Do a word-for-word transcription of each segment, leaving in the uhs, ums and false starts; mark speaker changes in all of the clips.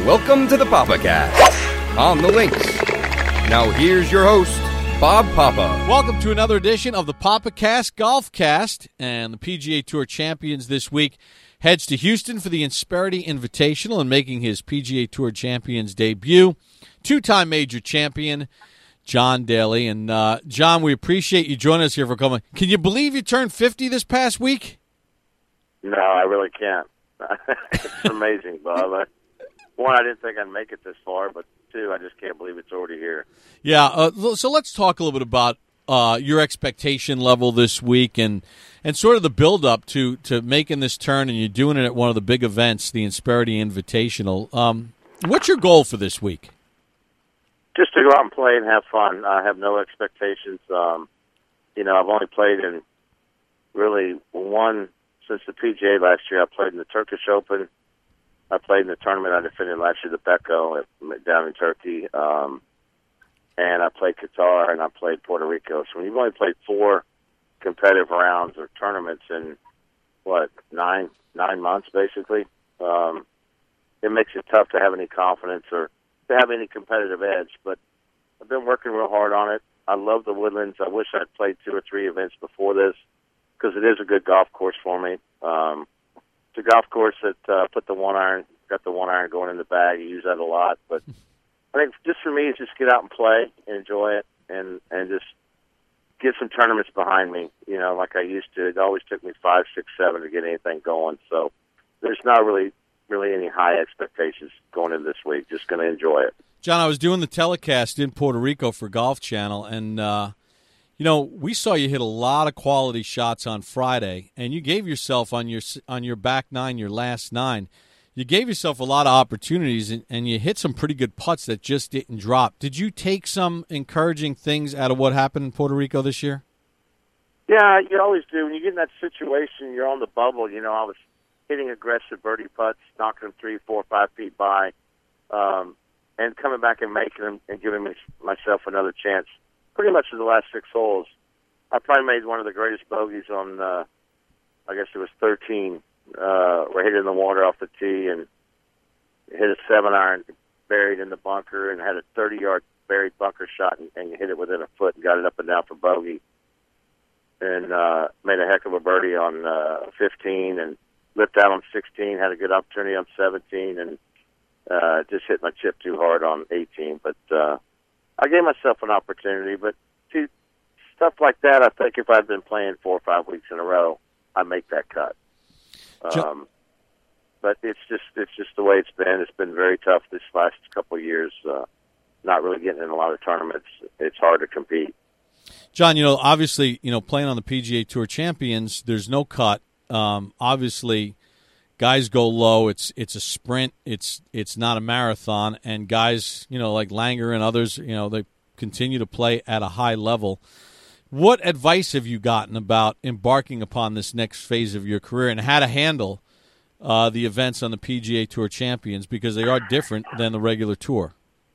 Speaker 1: Welcome to the PapaCast on the Links. Now here's your host, Bob Papa.
Speaker 2: Welcome to another edition of the PapaCast Golf Cast, and the P G A Tour champions this week heads to Houston for the Insperity Invitational and making his P G A Tour champions debut, two-time major champion John Daly. And uh, John, we appreciate you joining us here for coming. Can you believe you turned fifty this past week?
Speaker 3: No, I really can't. It's amazing, Bob. I, one, I didn't think I'd make it this far, but two, I just can't believe it's already here.
Speaker 2: Yeah, uh, so let's talk a little bit about uh, your expectation level this week and and sort of the build-up to, to making this turn, and you're doing it at one of the big events, the Insperity Invitational. Um, what's your goal for this week?
Speaker 3: Just to go out and play and have fun. I have no expectations. Um, you know, I've only played in really one since the P G A last year. I played in the Turkish Open. I played in the tournament I defended last year, the Becco, at, down in Turkey. Um, and I played Qatar, and I played Puerto Rico. So when you've only played four competitive rounds or tournaments in, what, nine nine months, basically, um, it makes it tough to have any confidence or to have any competitive edge. But I've been working real hard on it. I love the Woodlands. I wish I'd played two or three events before this because it is a good golf course for me. Um, it's a golf course that uh, put the one iron, got the one iron going in the bag. You use that a lot. But I think just for me, it's just get out and play and enjoy it and, and just get some tournaments behind me, you know, like I used to. It always took me five, six, seven to get anything going. So there's not really really any high expectations going into this week. Just going to enjoy it.
Speaker 2: John, I was doing the telecast in Puerto Rico for Golf Channel, and, uh, you know, we saw you hit a lot of quality shots on Friday, and you gave yourself on your on your back nine, your last nine, you gave yourself a lot of opportunities, and, and you hit some pretty good putts that just didn't drop. Did you take some encouraging things out of what happened in Puerto Rico this year?
Speaker 3: Yeah, you always do. When you get in that situation, you're on the bubble. You know, I was hitting aggressive birdie putts, knocking them three, four, five feet by, um, and coming back and making them and giving me, myself another chance. Pretty much for the last six holes, I probably made one of the greatest bogeys on, uh, I guess it was thirteen, uh, where I hit it in the water off the tee and hit a seven iron buried in the bunker and had a thirty-yard buried bunker shot and, and hit it within a foot and got it up and down for bogey. And uh, made a heck of a birdie on uh, fifteen and lipped out on sixteen, had a good opportunity on seventeen, and uh, just hit my chip too hard on eighteen. But uh, I gave myself an opportunity. But see, stuff like that, I think if I'd been playing four or five weeks in a row, I'd make that cut. Um, but it's just it's just the way it's been. It's been very tough this last couple of years, uh, not really getting in a lot of tournaments. It's hard to compete.
Speaker 2: John, you know, obviously, you know, playing on the P G A Tour champions, there's no cut. Um, obviously, guys go low. It's it's a sprint. It's it's not a marathon. And guys, you know, like Langer and others, you know, they continue to play at a high level. What advice have you gotten about embarking upon this next phase of your career and how to handle uh, the events on the P G A Tour champions, because they are different than the regular tour?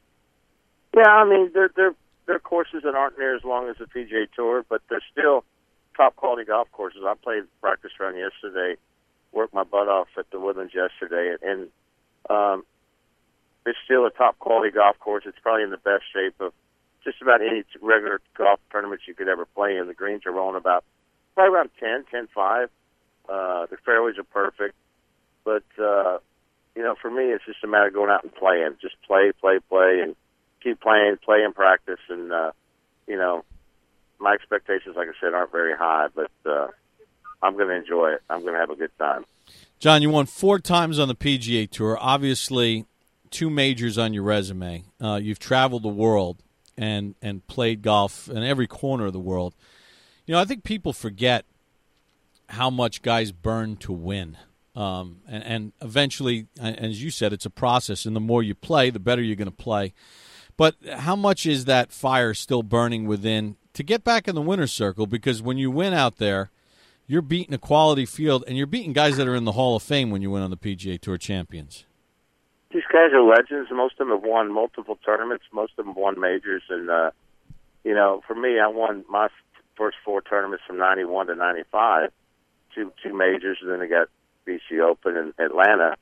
Speaker 3: Yeah, I mean, they're they're they're courses that aren't near as long as the P G A Tour, but they're still top quality golf courses. I played practice round yesterday, worked my butt off at the Woodlands yesterday, and um, it's still a top quality golf course. It's probably in the best shape of just about any regular golf tournament you could ever play in. The greens are rolling about probably around ten, ten five. Uh, the fairways are perfect, but uh, you know, for me, it's just a matter of going out and playing. Just play, play, play, and keep playing, play and practice, and uh, you know. My expectations, like I said, aren't very high, but uh, I'm going to enjoy it. I'm going to have a good time.
Speaker 2: John, you won four times on the P G A Tour. Obviously, two majors on your resume. Uh, you've traveled the world and, and played golf in every corner of the world. You know, I think people forget how much guys burn to win. Um, and, and eventually, as you said, it's a process, and the more you play, the better you're going to play. But how much is that fire still burning within to get back in the winner's circle? Because when you win out there, you're beating a quality field, and you're beating guys that are in the Hall of Fame when you win on the P G A Tour champions.
Speaker 3: These guys are legends. Most of them have won multiple tournaments. Most of them have won majors. And, uh, you know, for me, I won my first four tournaments from ninety-one to ninety-five, two, two majors, and then I got B C Open in Atlanta.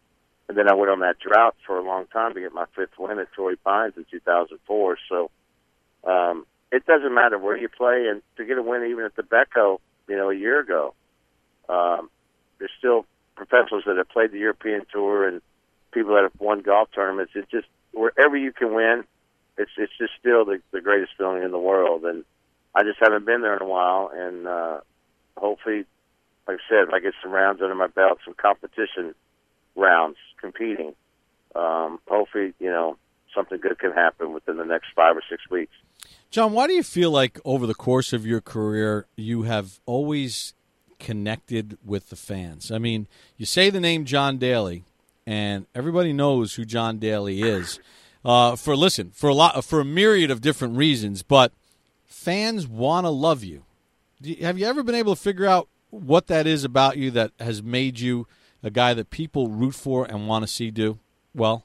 Speaker 3: And then I went on that drought for a long time to get my fifth win at Torrey Pines in two thousand four. So um, it doesn't matter where you play, and to get a win even at the Becco, you know, a year ago, um, there's still professionals that have played the European Tour and people that have won golf tournaments. It's just wherever you can win, it's it's just still the, the greatest feeling in the world. And I just haven't been there in a while, and uh, hopefully, like I said, if I get some rounds under my belt, some competition rounds, competing, um, hopefully, you know, something good can happen within the next five or six weeks.
Speaker 2: John, why do you feel like over the course of your career you have always connected with the fans? I mean, you say the name John Daly, and everybody knows who John Daly is. Uh, for listen, for a lot, for a myriad of different reasons, but fans want to love you. Do you. Have you ever been able to figure out what that is about you that has made you a guy that people root for and want to see do well?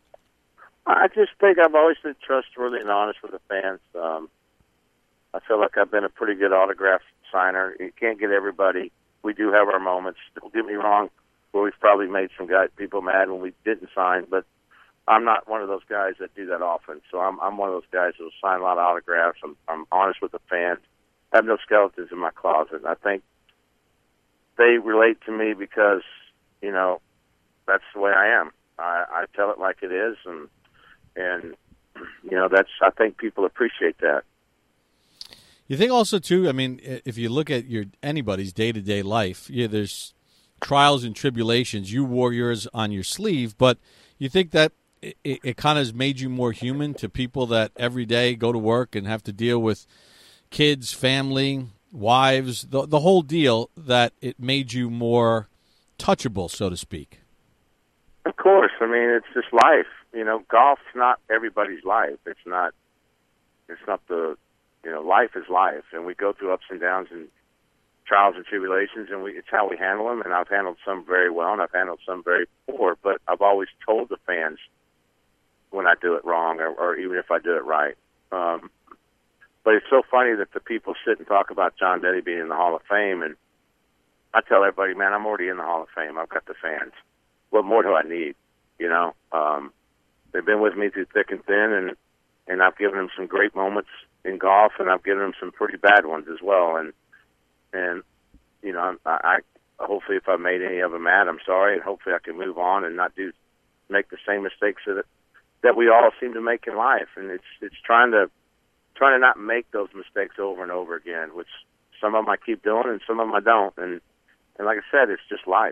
Speaker 3: I just think I've always been trustworthy and honest with the fans. Um, I feel like I've been a pretty good autograph signer. You can't get everybody. We do have our moments. Don't get me wrong, where we've probably made some guys, people mad when we didn't sign, but I'm not one of those guys that do that often. So I'm, I'm one of those guys that will sign a lot of autographs. I'm, I'm honest with the fans. I have no skeletons in my closet. I think they relate to me because, you know, that's the way I am. I, I tell it like it is, and and you know, that's. I think people appreciate that.
Speaker 2: You think also too? I mean, if you look at your anybody's day to day life, yeah, there's trials and tribulations. You wore yours on your sleeve, but you think that it, it kind of has made you more human to people that every day go to work and have to deal with kids, family, wives, the the whole deal. That it made you more touchable, so to speak.
Speaker 3: Of course. I mean, it's just life. You know, golf's not everybody's life. It's not, it's not the, you know, life is life. And we go through ups and downs and trials and tribulations, and we, it's how we handle them. And I've handled some very well, and I've handled some very poor. But I've always told the fans when I do it wrong, or, or even if I do it right. Um, but it's so funny that the people sit and talk about John Daly being in the Hall of Fame, and I tell everybody, man, I'm already in the Hall of Fame. I've got the fans. What more do I need? You know, um, they've been with me through thick and thin, and and I've given them some great moments in golf, and I've given them some pretty bad ones as well. And and you know, I, I hopefully if I made any of them mad, I'm sorry, and hopefully I can move on and not do make the same mistakes that that we all seem to make in life. And it's it's trying to trying to not make those mistakes over and over again, which some of them I keep doing, and some of them I don't. And and like I said, it's just life.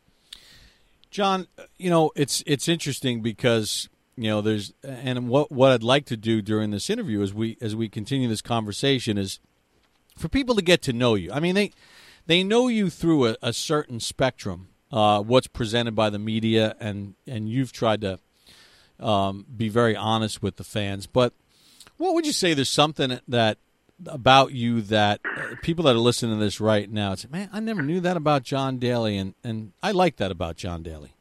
Speaker 2: John, you know, it's it's interesting because, you know, there's and what what I'd like to do during this interview as we as we continue this conversation is for people to get to know you. I mean, they they know you through a, a certain spectrum, uh, what's presented by the media, and, and you've tried to um, be very honest with the fans. But what would you say there's something that about you that uh, people that are listening to this right now say, man, I never knew that about John Daly, and, and I like that about John Daly?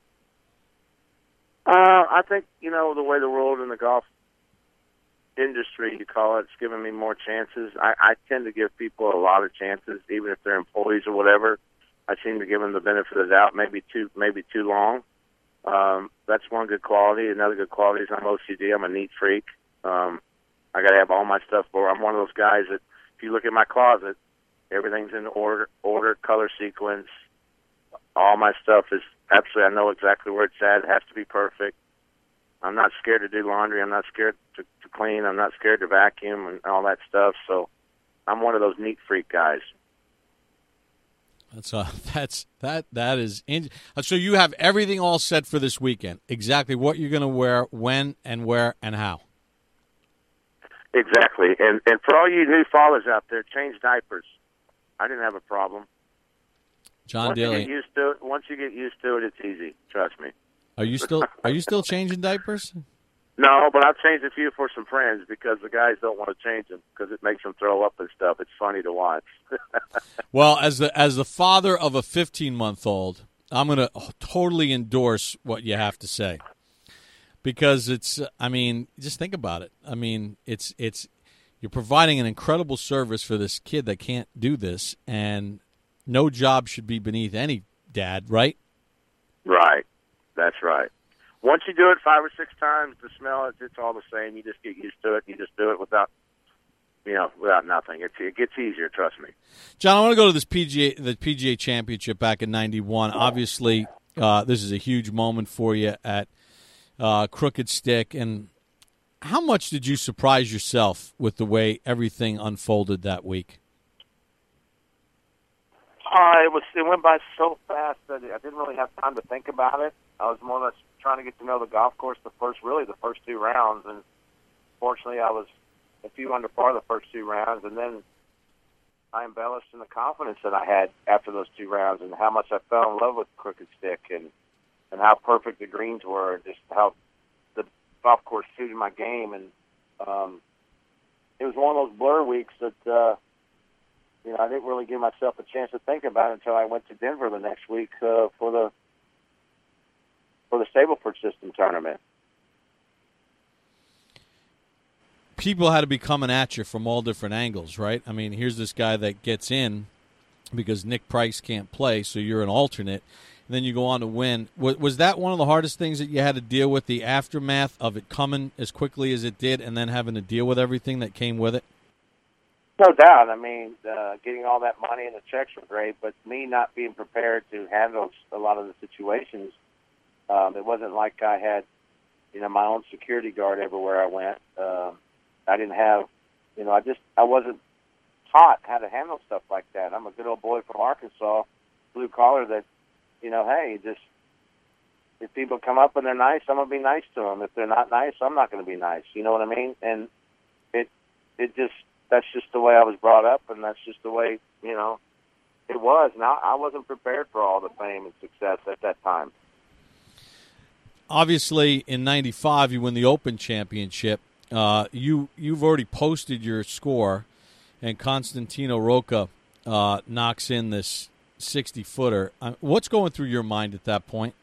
Speaker 3: Uh, I think, you know, the way the world in the golf industry, you call it, it's given me more chances. I, I tend to give people a lot of chances, even if they're employees or whatever. I seem to give them the benefit of the doubt, maybe too, maybe too long. Um, that's one good quality. Another good quality is I'm O C D. I'm a neat freak. Um, I got to have all my stuff. For I'm one of those guys that, if you look at my closet, everything's in order, order, color sequence. All my stuff is absolutely. I know exactly where it's at. It has to be perfect. I'm not scared to do laundry. I'm not scared to, to clean. I'm not scared to vacuum and all that stuff. So, I'm one of those neat freak guys.
Speaker 2: That's uh, that's that that is. In, so you have everything all set for this weekend. Exactly what you're going to wear, when, and where, and how.
Speaker 3: Exactly, and and for all you new fathers out there, change diapers. I didn't have a problem.
Speaker 2: John
Speaker 3: once
Speaker 2: Daly,
Speaker 3: you get used to it, once you get used to it, it's easy. Trust me.
Speaker 2: Are you still Are you still changing diapers?
Speaker 3: No, but I've changed a few for some friends because the guys don't want to change them because it makes them throw up and stuff. It's funny to watch.
Speaker 2: Well, as the as the father of a fifteen month old, I'm going to totally endorse what you have to say. Because it's, I mean, just think about it. I mean, it's it's you're providing an incredible service for this kid that can't do this, and no job should be beneath any dad, right?
Speaker 3: Right. That's right. Once you do it five or six times, the smell, it's, it's all the same. You just get used to it. You just do it without, you know, without nothing. It's, it gets easier, trust me.
Speaker 2: John, I want to go to this P G A, the P G A Championship back in ninety-one. Obviously, uh, this is a huge moment for you at uh, Crooked Stick. And how much did you surprise yourself with the way everything unfolded that week?
Speaker 3: Uh, it was. It went by so fast that I didn't really have time to think about it. I was more or less trying to get to know the golf course the first, really the first two rounds, and fortunately, I was a few under par the first two rounds, and then I embellished in the confidence that I had after those two rounds, and how much I fell in love with Crooked Stick, and and how perfect the greens were, and just how the golf course suited my game, and um, it was one of those blur weeks that. Uh, You know, I didn't really give myself a chance to think about it until I went to Denver the next week uh, for the for the Stableford System tournament.
Speaker 2: People had to be coming at you from all different angles, right? I mean, here's this guy that gets in because Nick Price can't play, so you're an alternate, and then you go on to win. Was, was that one of the hardest things that you had to deal with, the aftermath of it coming as quickly as it did and then having to deal with everything that came with it?
Speaker 3: No doubt. I mean, uh, getting all that money and the checks were great, but me not being prepared to handle a lot of the situations, um, it wasn't like I had, you know, my own security guard everywhere I went. Uh, I didn't have, you know, I just, I wasn't taught how to handle stuff like that. I'm a good old boy from Arkansas, blue collar that, you know, hey, just, if people come up and they're nice, I'm going to be nice to them. If they're not nice, I'm not going to be nice. You know what I mean? And it, it just, that's just the way I was brought up, and that's just the way, you know, it was. And I, I wasn't prepared for all the fame and success at that time.
Speaker 2: Obviously, in ninety-five, you win the Open Championship. Uh, you, you've already posted your score, and Constantino Rocca uh, knocks in this sixty-footer. Uh, what's going through your mind at that point?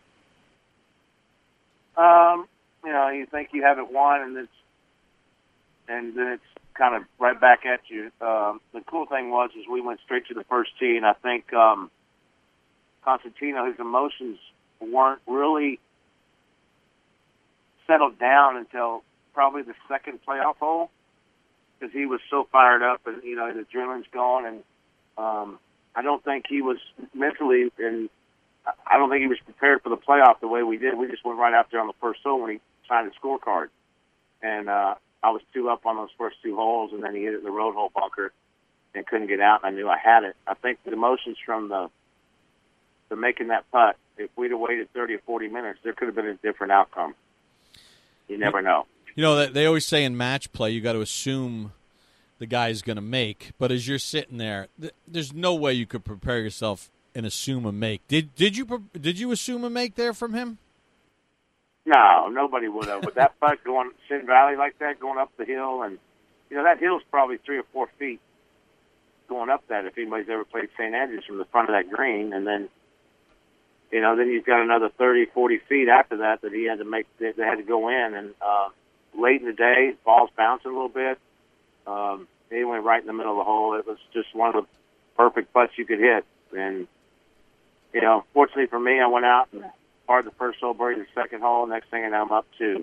Speaker 3: Um, you know, you think you haven't won, and it's and then it's kind of right back at you. Um, the cool thing was is we went straight to the first tee, and I think um, Constantino, his emotions weren't really settled down until probably the second playoff hole, because he was so fired up, and you know the adrenaline's gone, and um, I don't think he was mentally, and I don't think he was prepared for the playoff the way we did. We just went right out there on the first hole when he signed the scorecard, and uh, I was two up on those first two holes, and then he hit it in the road hole bunker and couldn't get out, and I knew I had it. I think the emotions from the the making that putt, if we'd have waited thirty or forty minutes, there could have been a different outcome. You never know.
Speaker 2: You know, they always say in match play you got to assume the guy's going to make, but as you're sitting there, th- there's no way you could prepare yourself and assume a make. Did did you did you assume a make there from him?
Speaker 3: No, nobody would have. With that putt going Sin Valley like that, going up the hill, and you know that hill's probably three or four feet going up that. If anybody's ever played Saint Andrews from the front of that green, and then you know then you've got another thirty, forty feet after that that he had to make. They had to go in, and uh, late in the day, ball's bouncing a little bit. Um, he went right in the middle of the hole. It was just one of the perfect putts you could hit, and you know, fortunately for me, I went out and parred the first hole, buried the second hole. Next thing I know, I'm up two.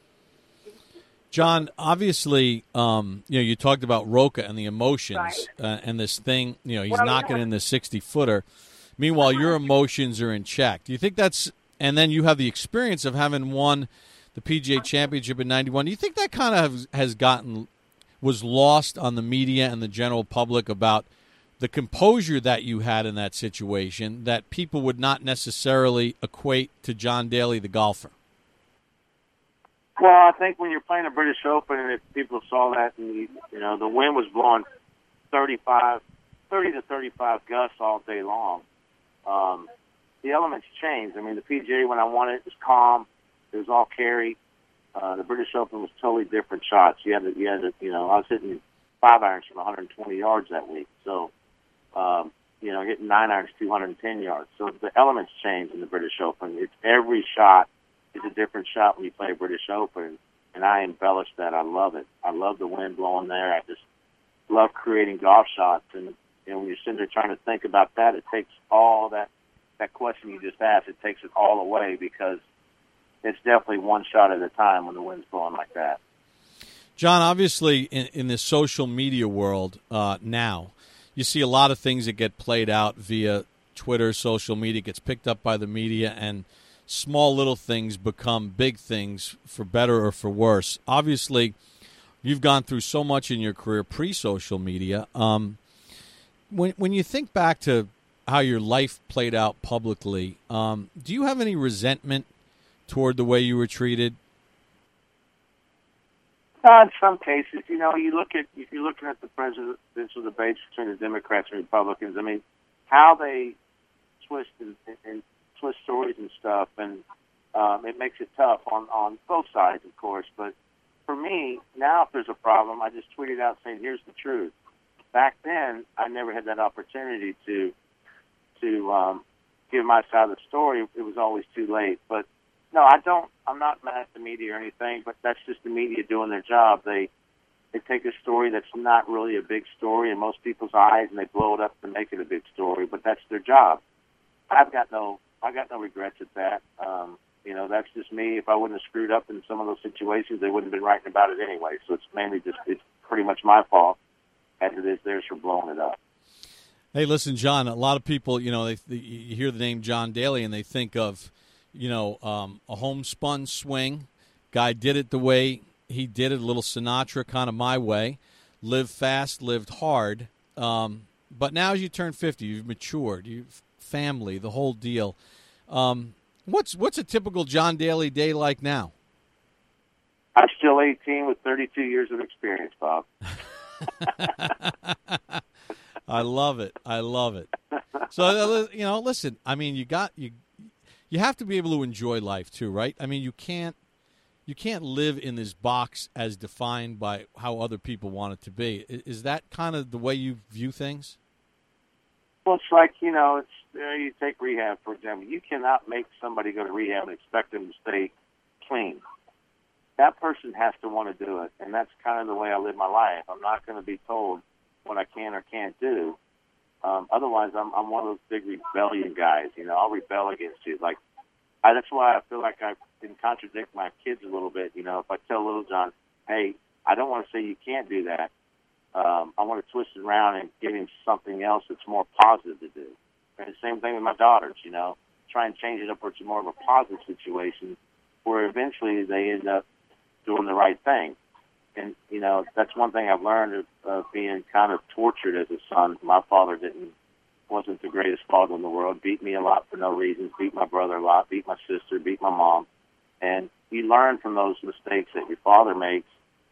Speaker 2: John, obviously, um, you know, you talked about Rocca and the emotions uh, and this thing. You know, he's well, knocking yeah. in the sixty-footer. Meanwhile, your emotions are in check. Do you think that's – and then you have the experience of having won the P G A Championship in ninety-one. Do you think that kind of has gotten – was lost on the media and the general public about – the composure that you had in that situation that people would not necessarily equate to John Daly, the golfer?
Speaker 3: Well, I think when you're playing a British Open, and if people saw that, and you, you know, the wind was blowing thirty-five, thirty to thirty-five gusts all day long, um, the elements changed. I mean, the P G A, when I won it, it was calm. It was all carry. Uh, the British Open was totally different shots. You had to, you had to, you know, I was hitting five irons from one hundred twenty yards that week. So, Um, you know, hitting nine irons, two hundred ten yards. So the elements change in the British Open. It's every shot is a different shot when you play a British Open, and I embellish that. I love it. I love the wind blowing there. I just love creating golf shots. And you know, when you're sitting there trying to think about that, it takes all that that question you just asked, it takes it all away because it's definitely one shot at a time when the wind's blowing like that.
Speaker 2: John, obviously in, in this social media world uh, now, you see a lot of things that get played out via Twitter, social media, gets picked up by the media, and small little things become big things for better or for worse. Obviously, you've gone through so much in your career pre-social media. Um, when when you think back to how your life played out publicly, um, do you have any resentment toward the way you were treated?
Speaker 3: Uh, in some cases, you know, you look at if you're looking at the presidential debates between the Democrats and Republicans. I mean, how they twist and, and twist stories and stuff, and um, it makes it tough on on both sides, of course. But for me, now if there's a problem, I just tweet it out saying, "Here's the truth." Back then, I never had that opportunity to to um, give my side of the story. It was always too late. But no, I don't. I'm not mad at the media or anything. But that's just the media doing their job. They they take a story that's not really a big story in most people's eyes, and they blow it up to make it a big story. But that's their job. I've got no I got no regrets at that. Um, you know, that's just me. If I wouldn't have screwed up in some of those situations, they wouldn't have been writing about it anyway. So it's mainly just it's pretty much my fault as it is theirs for blowing it up.
Speaker 2: Hey, listen, John, a lot of people, you know, they, they, you hear the name John Daly and they think of, you know, um, a homespun swing. Guy did it the way he did it, a little Sinatra kind of my way. Lived fast, lived hard. Um, but now as you turn fifty, you've matured, you've family, the whole deal. Um, what's what's a typical John Daly day like now?
Speaker 3: I'm still eighteen with thirty-two years of experience, Bob.
Speaker 2: I love it. I love it. So, you know, listen, I mean, you got you you have to be able to enjoy life too, right? I mean, you can't you can't live in this box as defined by how other people want it to be. Is that kind of the way you view things?
Speaker 3: Well, it's like, you know, it's you, know, you take rehab, for example. You cannot make somebody go to rehab and expect them to stay clean. That person has to want to do it, and that's kind of the way I live my life. I'm not going to be told what I can or can't do. Um, otherwise, I'm, I'm one of those big rebellion guys. You know, I'll rebel against you. Like, I, that's why I feel like I can contradict my kids a little bit. You know, if I tell little John, hey, I don't want to say you can't do that. Um, I want to twist it around and give him something else that's more positive to do. And the same thing with my daughters, you know, try and change it up where it's more of a positive situation where eventually they end up doing the right thing. And, you know, that's one thing I've learned of, of being kind of tortured as a son. My father didn't, wasn't the greatest father in the world, beat me a lot for no reason, beat my brother a lot, beat my sister, beat my mom. And you learn from those mistakes that your father makes.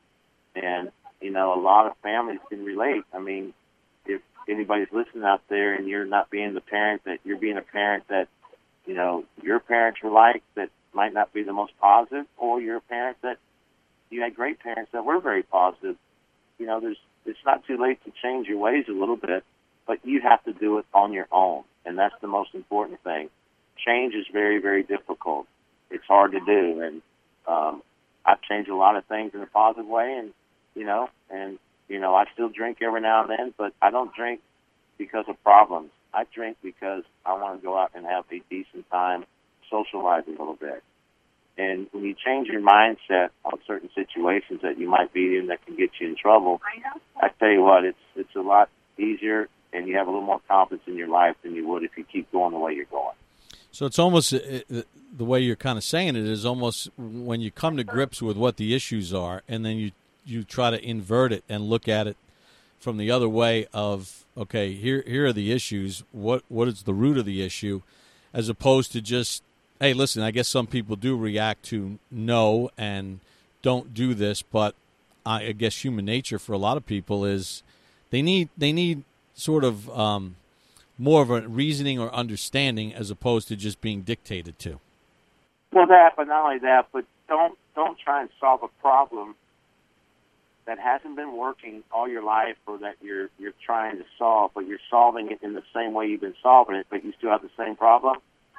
Speaker 3: And, you know, a lot of families can relate. I mean, if anybody's listening out there and you're not being the parent that you're being a parent that, you know, your parents were like that might not be the most positive, or you're a parent that you had great parents that were very positive. You know, there's it's not too late to change your ways a little bit, but you have to do it on your own, and that's the most important thing. Change is very, very difficult. It's hard to do, and um, I've changed a lot of things in a positive way, and you know, and you know, I still drink every now and then, but I don't drink because of problems. I drink because I want to go out and have a decent time, socializing a little bit. And when you change your mindset on certain situations that you might be in that can get you in trouble, I tell you what, it's it's a lot easier, and you have a little more confidence in your life than you would if you keep going the way you're going.
Speaker 2: So it's almost the way you're kind of saying it is almost when you come to grips with what the issues are, and then you you try to invert it and look at it from the other way of, okay, here here are the issues. What what is the root of the issue, as opposed to just, hey, listen, I guess some people do react to no and don't do this, but I guess human nature for a lot of people is they need they need sort of um, more of a reasoning or understanding as opposed to just being dictated to.
Speaker 3: Well, that, but not only that, but don't don't try and solve a problem that hasn't been working all your life, or that you're you're trying to solve, but you're solving it in the same way you've been solving it, but you still have the same problem.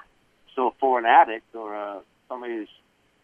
Speaker 3: So for an addict or uh, somebody who's,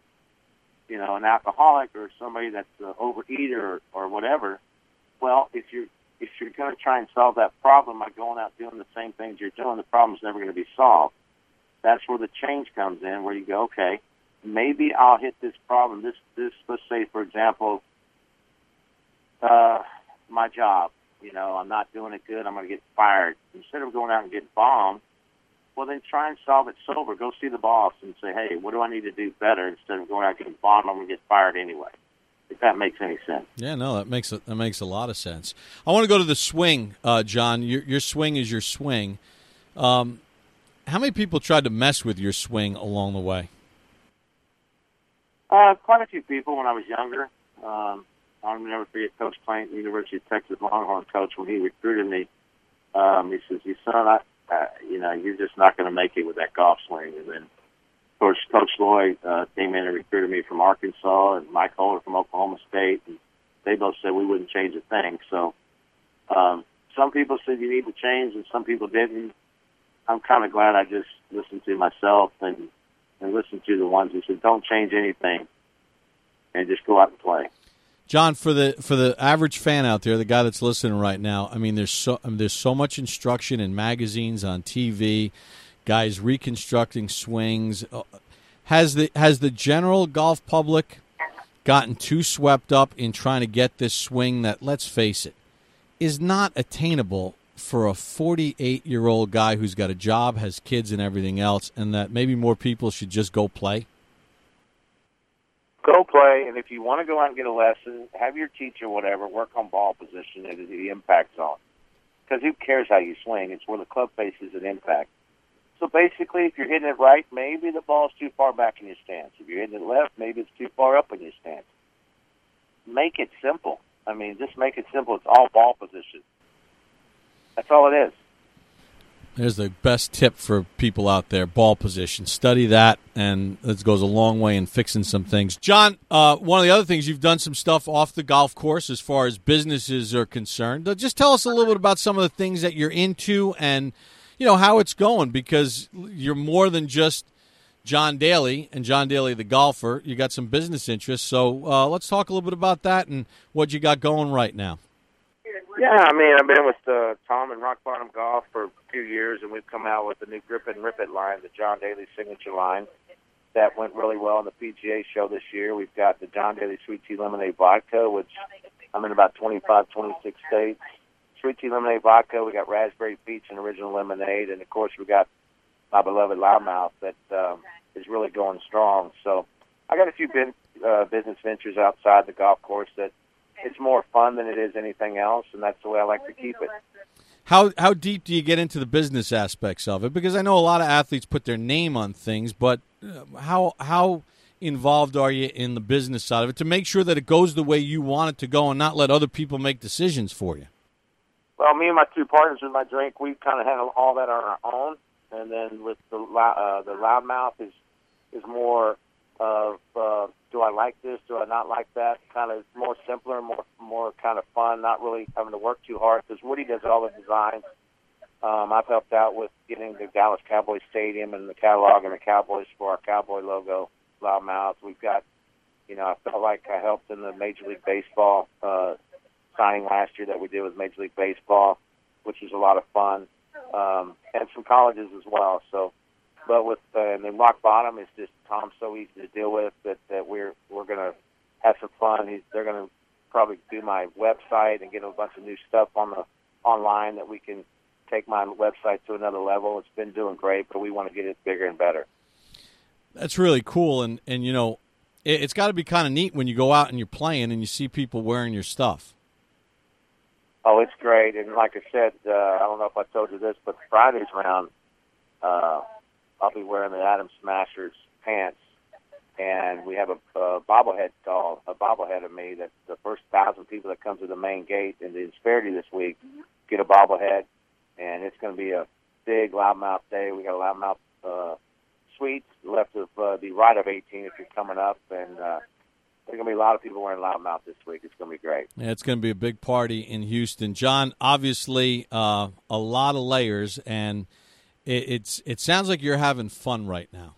Speaker 3: you know, an alcoholic, or somebody that's an overeater or, or whatever, well, if you're if you're going to try and solve that problem by going out doing the same things you're doing, the problem's never going to be solved. that's where the change comes in, where you go, okay, maybe I'll hit this problem. This, this let's say, for example, uh, my job. You know, I'm not doing it good. I'm going to get fired. Instead of going out and getting bombed, well, then try and solve it sober. Go see the boss and say, hey, what do I need to do better? Instead of going out and getting bombed, I'm going to get fired anyway. If that makes any sense.
Speaker 2: Yeah, no, that makes a, that makes a lot of sense. I want to go to the swing, uh, John. Your, your swing is your swing. Um, how many people tried to mess with your swing along the way?
Speaker 3: Uh, quite a few people when I was younger. Um, I'll never forget Coach Clayton, University of Texas Longhorn coach, when he recruited me. Um, he says, "You son, I, uh, you know, you're just not going to make it with that golf swing." And then, of course, Coach Lloyd uh, came in and recruited me from Arkansas, and Mike Holder from Oklahoma State, and they both said we wouldn't change a thing. So um, some people said you need to change, and some people didn't. I'm kind of glad I just listened to myself and, and listened to the ones who said don't change anything and just go out and play.
Speaker 2: John, for the for the average fan out there, the guy that's listening right now, I mean, there's so I mean, there's so much instruction in magazines, on T V, guys reconstructing swings. Has the has the general golf public gotten too swept up in trying to get this swing that, let's face it, is not attainable for a forty-eight-year-old guy who's got a job, has kids, and everything else, and that maybe more people should just go play?
Speaker 3: Go play, and if you want to go out and get a lesson, have your teacher, whatever, work on ball position and the impact zone. Because who cares how you swing? It's where the club faces an impact. So basically, if you're hitting it right, maybe the ball's too far back in your stance. If you're hitting it left, maybe it's too far up in your stance. Make it simple. I mean, just make it simple. It's all ball position. That's all it is.
Speaker 2: There's the best tip for people out there, ball position. Study that, and it goes a long way in fixing some things. John, uh, one of the other things, you've done some stuff off the golf course as far as businesses are concerned. Uh, just tell us a little bit about some of the things that you're into and, you know, how it's going, because you're more than just John Daly and John Daly the golfer. You got some business interests, so uh, let's talk a little bit about that and what you got going right now.
Speaker 3: Yeah, I mean, I've been with uh, Tom and Rock Bottom Golf for a few years, and we've come out with the new Grip and Rip It line, the John Daly signature line. That went really well on the P G A show this year. We've got the John Daly Sweet Tea Lemonade Vodka, which I'm in about twenty-five, twenty-six states. Sweet Tea Lemonade Vodka, we got Raspberry Peach and Original Lemonade, and, of course, we got my beloved Loudmouth that um, is really going strong. So I got a few bin, uh, business ventures outside the golf course that it's more fun than it is anything else, and that's the way I like to keep it.
Speaker 2: How how deep do you get into the business aspects of it? Because I know a lot of athletes put their name on things, but how how involved are you in the business side of it to make sure that it goes the way you want it to go and not let other people make decisions for you?
Speaker 3: Well, me and my two partners with my drink, we kind of handle all that on our own, and then with the uh, the Loudmouth is is more of uh, do I like this, do I not like that, kind of more simpler, more more kind of fun, not really having to work too hard, because Woody does all the designs. Um, I've helped out with getting the Dallas Cowboys Stadium and the catalog and the Cowboys for our Cowboy logo, Loudmouth. We've got, you know, I felt like I helped in the Major League Baseball uh, signing last year that we did with Major League Baseball, which was a lot of fun, um, and some colleges as well. So, but with uh, and then Rock Bottom is just Tom's so easy to deal with that, that we're we're gonna have some fun. He's, they're gonna probably do my website and get a bunch of new stuff on the online that we can take my website to another level. It's been doing great, but we want to get it bigger and better.
Speaker 2: That's really cool, and and you know, it, it's got to be kind of neat when you go out and you're playing and you see people wearing your stuff.
Speaker 3: Oh, it's great, and like I said, uh, I don't know if I told you this, but Friday's round, uh, I'll be wearing the Adam Smashers pants, and we have a, a bobblehead doll, a bobblehead of me that the first thousand people that come to the main gate in the Insperity this week get a bobblehead, and it's going to be a big Loudmouth day. We got a Loudmouth uh, suite left of uh, the right of eighteen if you're coming up, and uh, there's going to be a lot of people wearing Loudmouth this week. It's going to be great.
Speaker 2: Yeah, it's going to be a big party in Houston. John, obviously uh, a lot of layers, and it, it's it sounds like you're having fun right now.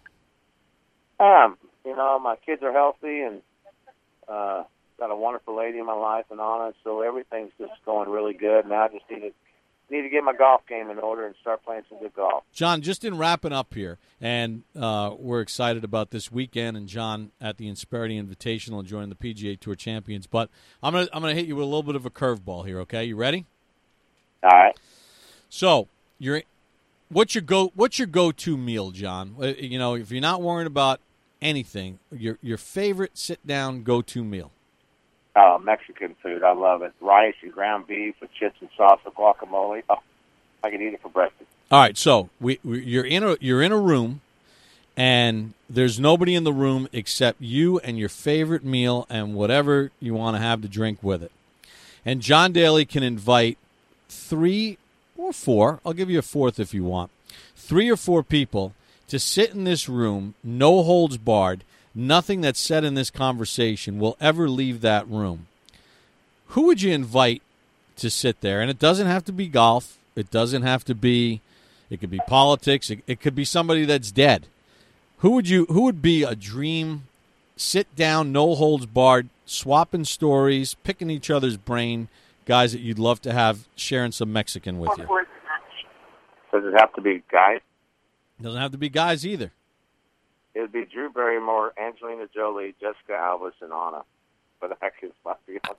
Speaker 3: Um, you know, my kids are healthy, and uh, got a wonderful lady in my life, and Anna, so everything's just going really good. Now I just need to need to get my golf game in order and start playing some good golf.
Speaker 2: John, just in wrapping up here, and uh, we're excited about this weekend and John at the Insperity Invitational joining the P G A Tour Champions. But I'm gonna I'm gonna hit you with a little bit of a curveball here. Okay, you ready?
Speaker 3: All right.
Speaker 2: So you're what's your go what's your go-to meal, John? Uh, You know, if you're not worrying about anything, your your favorite sit-down go-to meal.
Speaker 3: Oh, Mexican food. I love it. Rice and ground beef with chips and sauce with guacamole. Oh, I could eat it for breakfast.
Speaker 2: All right, so we, we you're in a you're in a room, and there's nobody in the room except you and your favorite meal and whatever you want to have to drink with it. And John Daly can invite three or four. I'll give you a fourth if you want. Three or four people to sit in this room, no holds barred. Nothing that's said in this conversation will ever leave that room. Who would you invite to sit there? And it doesn't have to be golf. It doesn't have to be, it could be politics. It, it could be somebody that's dead. Who would you, who would be a dream, sit down, no holds barred, swapping stories, picking each other's brain, guys that you'd love to have sharing some Mexican with you?
Speaker 3: Does it have to be guys?
Speaker 2: Doesn't have to be guys either.
Speaker 3: It would be Drew Barrymore, Angelina Jolie, Jessica Alba, and Anna. But that is my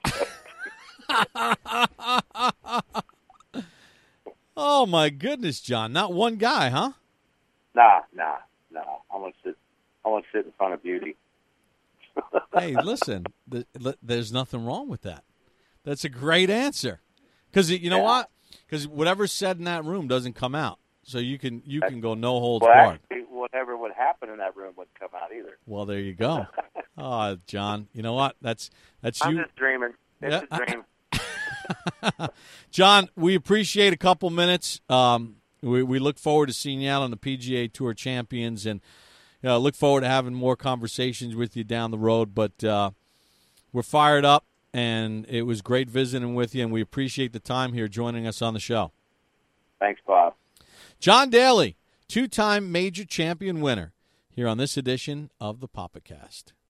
Speaker 3: fiance.
Speaker 2: Oh, my goodness, John. Not one guy, huh?
Speaker 3: Nah, nah, nah. I want to sit. I want to sit in front of beauty.
Speaker 2: Hey, listen. th- There's nothing wrong with that. That's a great answer. Because you know
Speaker 3: Yeah.
Speaker 2: what? Because whatever's said in that room doesn't come out. So you can you can go no holds
Speaker 3: Well,
Speaker 2: barred.
Speaker 3: actually, whatever would happen in that room wouldn't come out either.
Speaker 2: Well, there you go. Oh, John, you know what? That's that's
Speaker 3: I'm
Speaker 2: you.
Speaker 3: just dreaming. It's
Speaker 2: Yeah.
Speaker 3: a dream.
Speaker 2: John, we appreciate a couple minutes. Um, we we look forward to seeing you out on the P G A Tour Champions, and you know, look forward to having more conversations with you down the road. But uh, we're fired up, and it was great visiting with you, and we appreciate the time here joining us on the show.
Speaker 3: Thanks, Bob.
Speaker 2: John Daly, two-time major champion winner, here on this edition of the PapaCast.